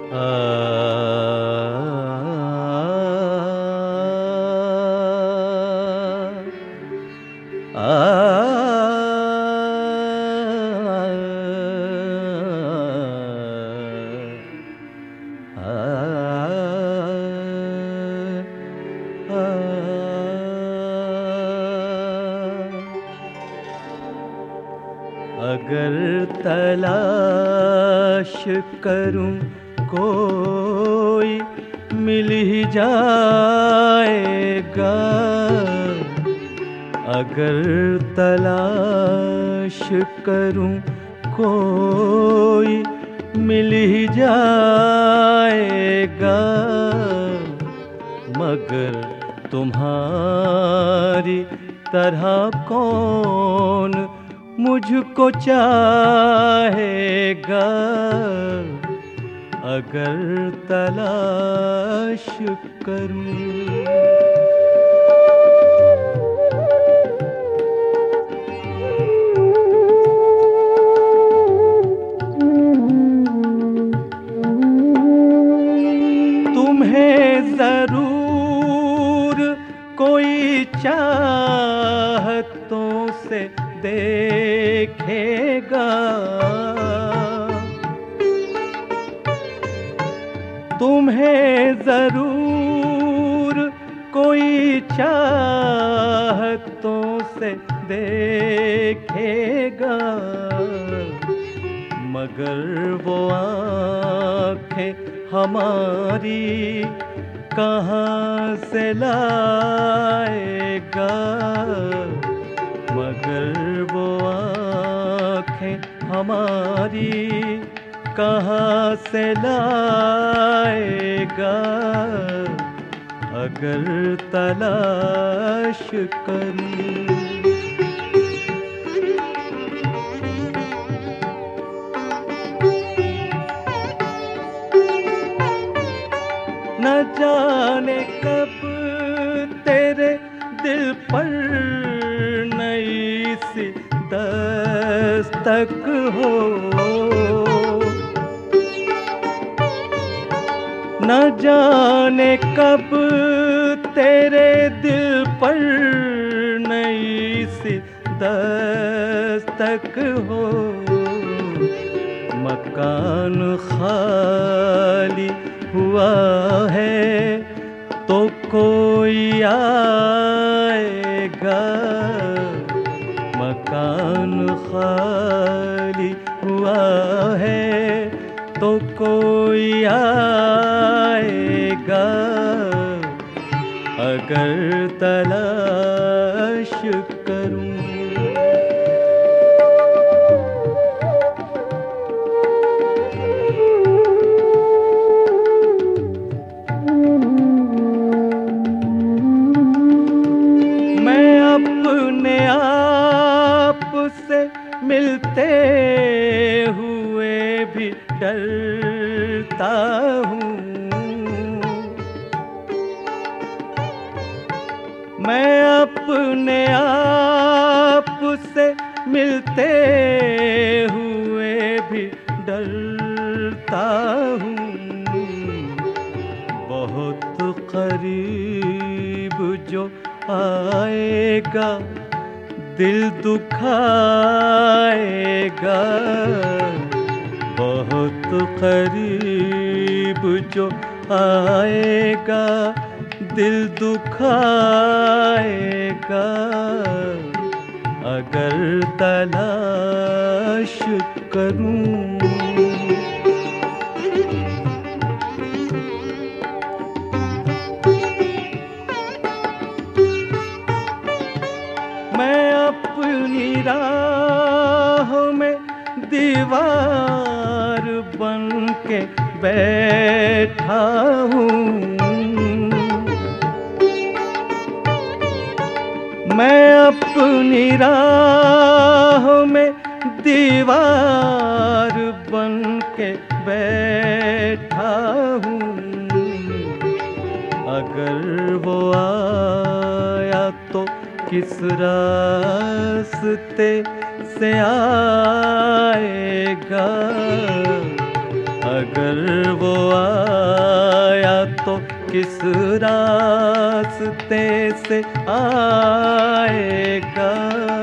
आ, अगर तलाश करूं कोई मिल ही जाएगा। अगर तलाश करूं कोई मिल ही जाएगा। मगर तुम्हारी तरह कौन मुझको चाहेगा। अगर तलाश करूं। तुम्हें जरूर कोई चाहतों से देखेगा। तुम्हें जरूर कोई चाहतों से देखेगा। मगर वो आँखें हमारी कहाँ से लाएगा। मगर वो आँखें हमारी कहाँ से लाएगा। अगर तलाश करूं। न जाने कब तेरे दिल पर नई सी दस्तक हो। न जाने कब तेरे दिल पर नई सी दस्तक हो। मकान खाली हुआ है तो कोई आएगा। मकान खाली हुआ है तो कोई आएगा। अगर तलाश करूं। अपने आप से मिलते हुए भी डरता हूँ। मैं अपने आप से मिलते हुए भी डरता हूँ। बहुत करीब जो आएगा दिल दुखाएगा। बहुत करीब जो आएगा दिल दुखाएगा। अगर तलाश करूं। मैं अपनी राह में दीवार बन के बैठा हूँ। मैं अपनी राह में दीवार बन के बैठा हूँ। अगर वो आया तो किस रास्ते से आएगा। अगर वो आया तो किस रास्ते से आएगा,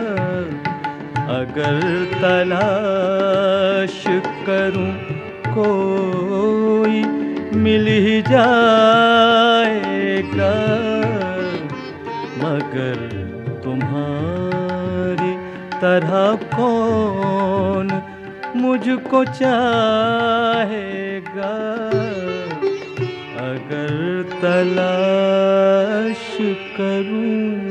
अगर तलाश करूं कोई मिल ही जाएगा, मगर तुम्हारी तरह कौन मुझको चाहेगा, अगर तलाश करूं